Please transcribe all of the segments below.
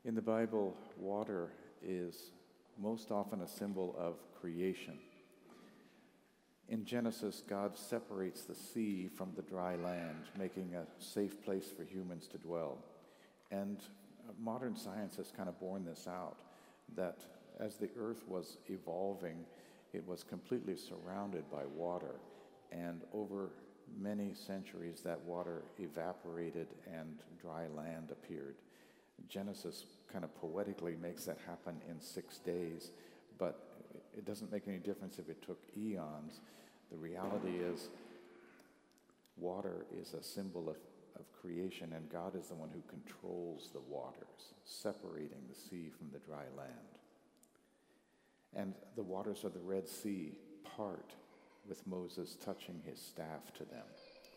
In the Bible, water is most often a symbol of creation. In Genesis, God separates the sea from the dry land, making a safe place for humans to dwell. And modern science has kind of borne this out, that as the earth was evolving, it was completely surrounded by water. And over many centuries, that water evaporated and dry land appeared. Genesis kind of poetically makes that happen in 6 days, but it doesn't make any difference if it took eons. The reality is, water is a symbol of creation, and God is the one who controls the waters, separating the sea from the dry land. And the waters of the Red Sea part with Moses touching his staff to them.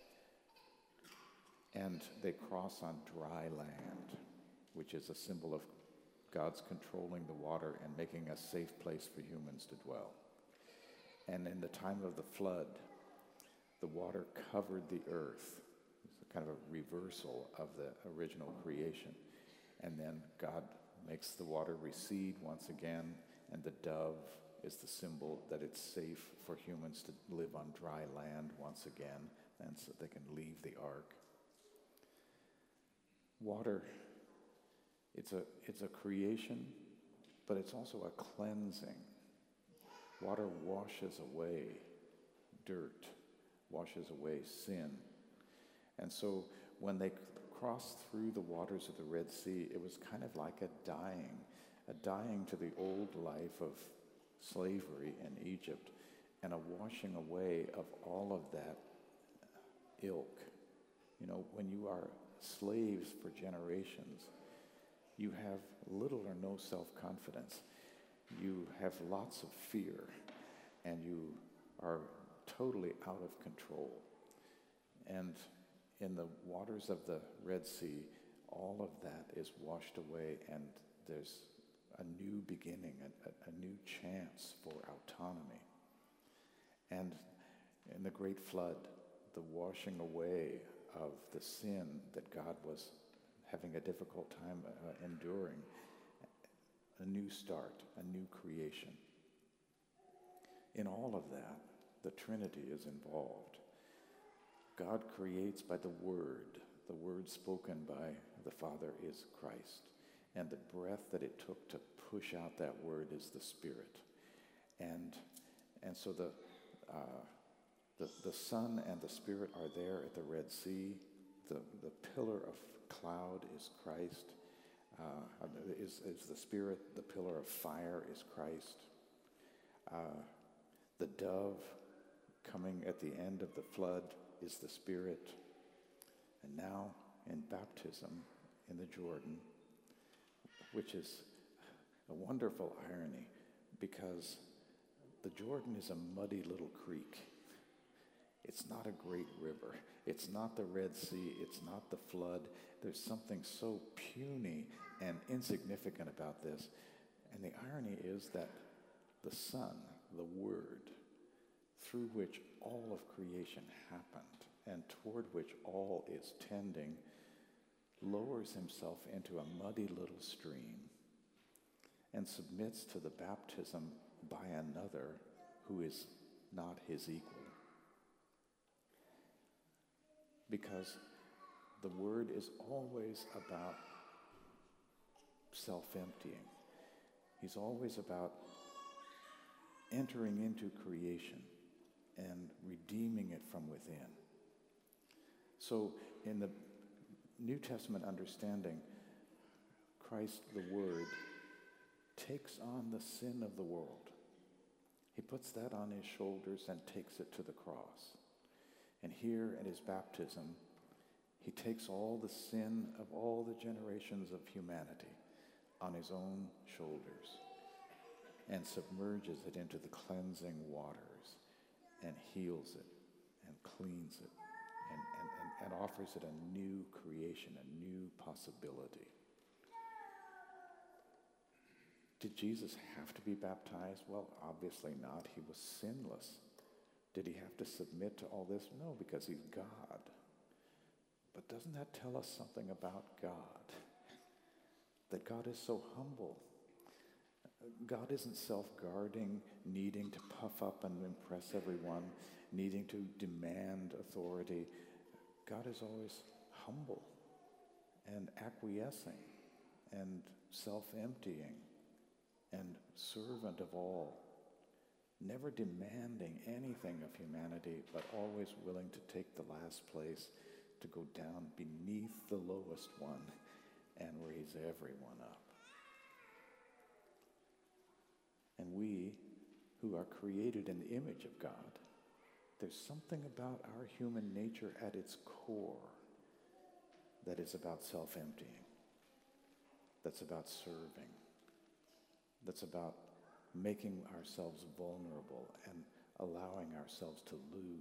And they cross on dry land, which is a symbol of God's controlling the water and making a safe place for humans to dwell. And in the time of the flood, the water covered the earth. It's a kind of a reversal of the original creation. And then God makes the water recede once again, and the dove is the symbol that it's safe for humans to live on dry land once again, and so they can leave the ark. Water, it's a creation, but it's also a cleansing. Water washes away dirt, washes away sin. And so when they crossed through the waters of the Red Sea, it was kind of like a dying to the old life of slavery in Egypt, and a washing away of all of that ilk. You know, when you are slaves for generations, you have little or no self-confidence. You have lots of fear, and you are totally out of control. And in the waters of the Red Sea, all of that is washed away, and there's a new beginning, a new chance for autonomy. And in the Great Flood, the washing away of the sin that God was having a difficult time enduring, a new start, a new creation. In all of that, the Trinity is involved. God creates by the word spoken by the Father is Christ. And the breath that it took to push out that word is the Spirit. And so the Son and the Spirit are there at the Red Sea. The pillar of cloud is Christ. Is the Spirit. The pillar of fire is Christ. The dove coming at the end of the flood is the Spirit. And now in baptism in the Jordan, which is a wonderful irony, because the Jordan is a muddy little creek. It's not a great river. It's not the Red Sea. It's not the flood. There's something so puny and insignificant about this. And the irony is that the Son, the Word, through which all of creation happened and toward which all is tending, lowers himself into a muddy little stream and submits to the baptism by another who is not his equal. Because the Word is always about self-emptying. He's always about entering into creation and redeeming it from within. So in the New Testament understanding, Christ, the Word, takes on the sin of the world. He puts that on his shoulders and takes it to the cross. And here at his baptism, he takes all the sin of all the generations of humanity on his own shoulders and submerges it into the cleansing waters and heals it and cleans it and offers it a new creation, a new possibility. Did Jesus have to be baptized? Well, obviously not. He was sinless. Did he have to submit to all this? No, because he's God. But doesn't that tell us something about God? that God is so humble. God isn't self-guarding, needing to puff up and impress everyone, needing to demand authority. God is always humble and acquiescing and self-emptying and servant of all, never demanding anything of humanity, but always willing to take the last place, to go down beneath the lowest one and raise everyone up. And we, who are created in the image of God, there's something about our human nature at its core that is about self-emptying, that's about serving, that's about making ourselves vulnerable and allowing ourselves to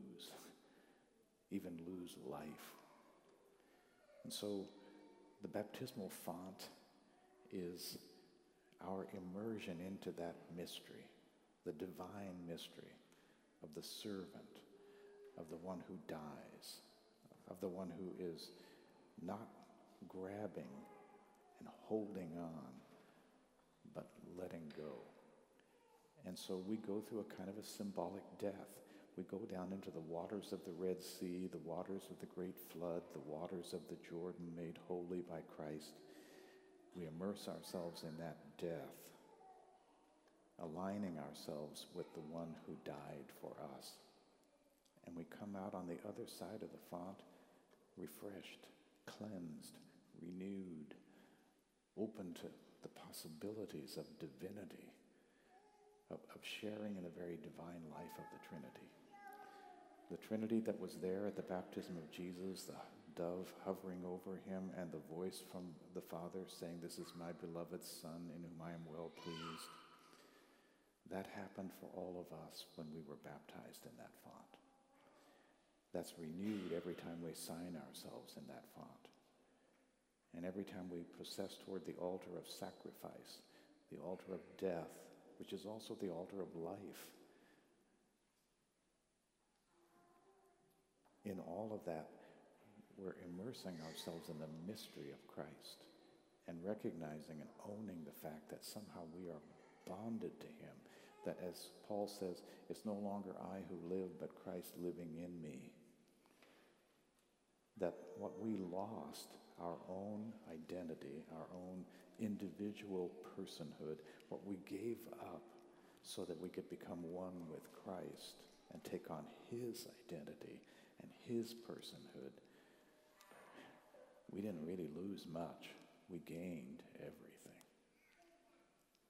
even lose life. And so the baptismal font is our immersion into that mystery, the divine mystery of the servant, of the one who dies, of the one who is not grabbing and holding on, but letting go. And so we go through a kind of a symbolic death. We go down into the waters of the Red Sea, the waters of the Great Flood, the waters of the Jordan made holy by Christ. We immerse ourselves in that death, aligning ourselves with the one who died for us. And we come out on the other side of the font, refreshed, cleansed, renewed, open to the possibilities of divinity, of sharing in the very divine life of the Trinity. The Trinity that was there at the baptism of Jesus, the dove hovering over him, and the voice from the Father saying, "This is my beloved Son in whom I am well pleased." That happened for all of us when we were baptized in that font. That's renewed every time we sign ourselves in that font. And every time we process toward the altar of sacrifice, the altar of death, which is also the altar of life. In all of that, we're immersing ourselves in the mystery of Christ and recognizing and owning the fact that somehow we are bonded to him. That, as Paul says, it's no longer I who live, but Christ living in me. That what we lost, our own identity, our own individual personhood, what we gave up so that we could become one with Christ and take on his identity and his personhood, we didn't really lose much. We gained everything.